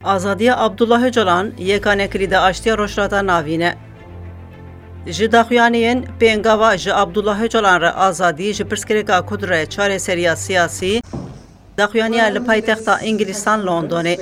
Azadiya Abdullah Öcalan yekane kilîda aştiya rojhilata navî ne. Ji daxuyaniyên pêngava ji Abdullah Öcalan re azadî ji pirsgirêka Kurd re çareseriya siyasî daxuyaniya li paytexta Ingîlistan Londonê.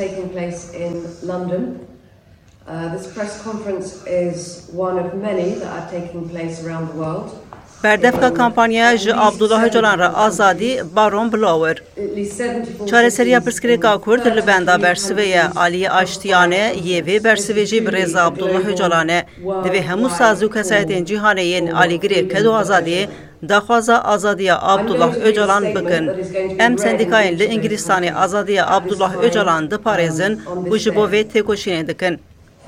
This press conference is one of many that are taking place around the world. Berdevka kampanya ji Abdullah Öcalan re azadî baron blower. Çareseriya pirsgirêka Kurd li benda bersivêya aliyê aştiyane yê vê bersivê jî bi rêza Abdullah Öcalanê divê hemû saz û kesayetên cîhanê yên alîgirê ked û azadiyê daxwaza azadiya Abdullah Öcalan bikin. Em sendîkayên li Ingîlistanê azadiya Abdullah Öcalan diparêzin û ji bo vê têkoşînê dikin.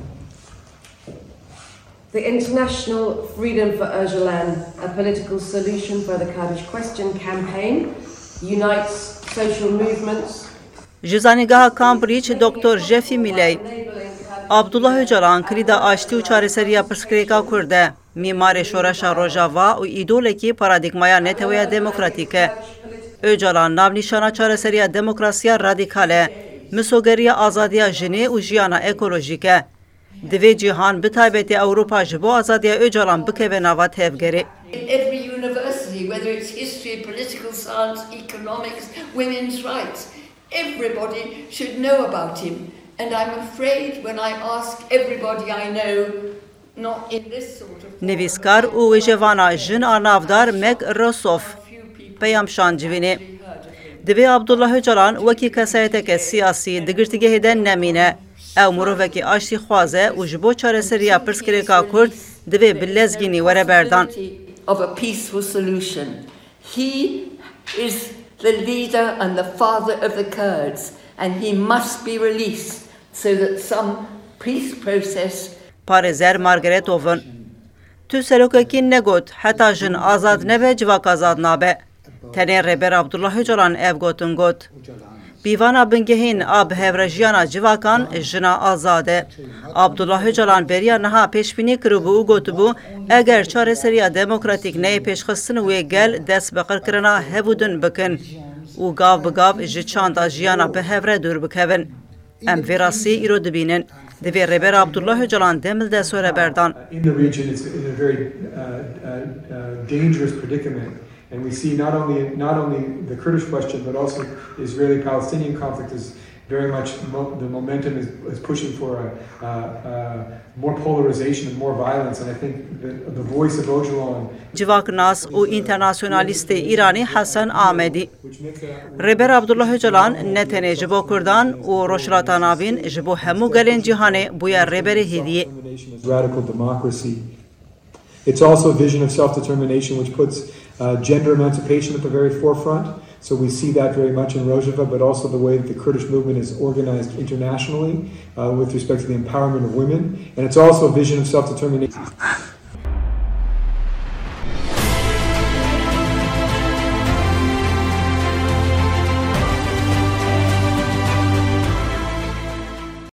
The International Freedom for Öcalan, a political solution for the Kurdish question campaign, unites social movements. Ji zanîngeha Cambridge, Dr. Jeffrey Milley, Abdullah Öcalan kilîda aştî û çareseriya pirsgirêka Kurd e, mîmarê şoreşa rojava û îdolekî paradîgmaya netewaya demokratîk e. Öcalan navnîşana çareseriya demokrasiya radîkal e, misogeriya azadiya jinê û jiyana ekolojîk e. Divê cîhan bi taybetî Ewropa ji bo azadiya Öcalan bikeve nava tevgerê. Every university, whether it's history, political science, economics, women's rights, everybody should know about him. And I'm afraid when I ask everybody I know, not in this sort of... Nivîskar û wêjevana jin a navdar Meg Rosof peyamşan civînê. Divê Abdullah Öcalan wekî kesayeteke siyasî di girtîgehê de nemîne. Ew mirovekî aştî xwaze û ji bo çareseriya pirsgirêka Kurd divê bi lezgînî were berdan. Of a peaceful solution. He is the leader and the father of the Kurds, and he must be released so that some peace process. Parêzer Margaret Owen. Tu serokekî negot heta jin azad nebe civak azad nabe. Tenê rêber Abdullah Öcalan ev gotin got. Bîvana bingehîn a bihêvrejiyana civakan jina azad e. Abdullah Öcalan beriya niha pêşbînî kiribû û gotibû eger çareseriya demokratîk neyê pêşxistin wê gel dest bi qirkirina hevûdin bikin û gav bi gav ji çanda jiyana bihevre dûr bikevin. Em vê rastî îro dibînin. Divê rêber Abdullah Öcalan demil de sore berdan. In the region it's in a very dangerous predicament. And we see not only the Kurdish question, but also the Israeli-Palestinian conflict is very much the momentum is pushing for more polarization and more violence. And I think the voice of Öcalan. Civak Nas û internasyonalistê İranî Hasan Ahmedî. Rêber Abdullah Öcalan ne tenê ji bo Kurdan û rojhilata navîn ji bo hemû gelên cîhanê bûye rêberê hêdiyê. Radical democracy. It's also a vision of self-determination which puts gender emancipation at the very forefront. So we see that very much in Rojava, but also the way that the Kurdish movement is organized internationally with respect to the empowerment of women. And it's also a vision of self-determination.